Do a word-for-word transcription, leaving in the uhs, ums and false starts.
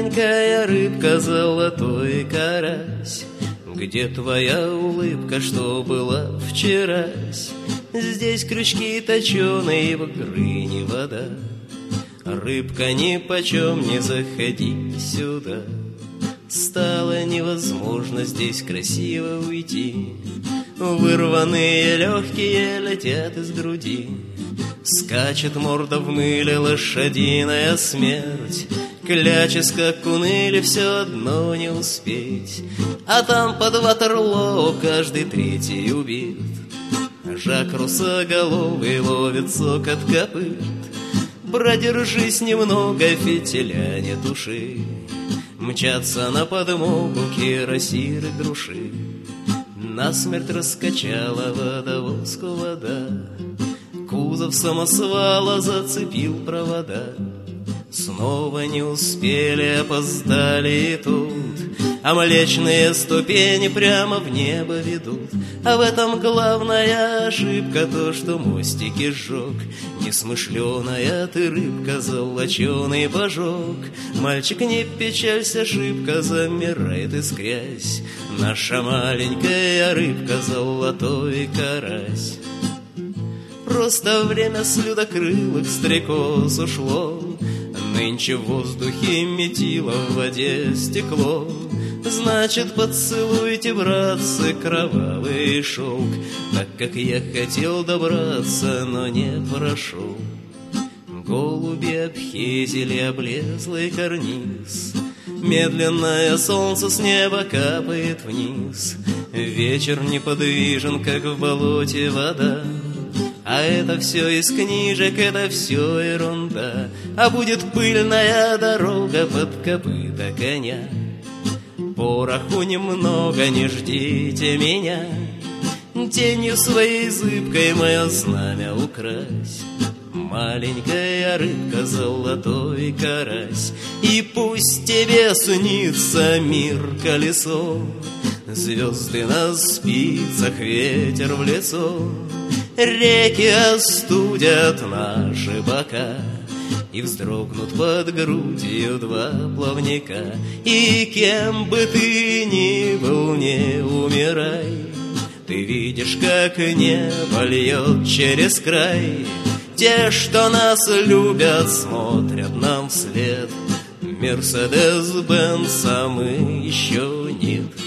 маленькая рыбка, золотой карась, где твоя улыбка, что была вчерась? Здесь крючки точеные, в грыне вода. Рыбка, ни почем не заходи сюда. Стало невозможно здесь красиво уйти. Вырванные легкие летят из груди. Скачет морда в мыле лошадиная смерть. Клячес, как уныли, все одно не успеть. А там под Ватерлоо каждый третий убит. Жак русоголовый ловит цокот копыт. Продержись немного, фитиля не туши. Мчатся на подмогу кирасиры груши. Насмерть раскачала водовозку вода. Кузов самосвала зацепил провода. Снова не успели, опоздали и тут. А млечные ступени прямо в небо ведут. А в этом главная ошибка, то, что мостики сжег. Несмышленая ты рыбка, золоченый божок. Мальчик, не печалься, шибко, замирает искрясь. Наша маленькая рыбка, золотой карась. Просто время с людокрылых стрекоз ушло. Нынче в воздухе метило, в воде стекло. Значит, поцелуйте, братцы, кровавый шелк, так как я хотел добраться, но не прошел. Голуби обхезили облезлый карниз. Медленное солнце с неба капает вниз. Вечер неподвижен, как в болоте вода. А это все из книжек, это все ерунда. А будет пыльная дорога под копыта коня. Пороху немного, не ждите меня. Тенью своей зыбкой мое знамя укрась. Маленькая рыбка, золотой карась. И пусть тебе снится мир колесо. Звезды на спицах, ветер в лицо. Реки остудят наши бока. И вздрогнут под грудью два плавника. И кем бы ты ни был, не умирай. Ты видишь, как небо льет через край. Те, что нас любят, смотрят нам вслед. Мерседес-Бенца мы еще нет.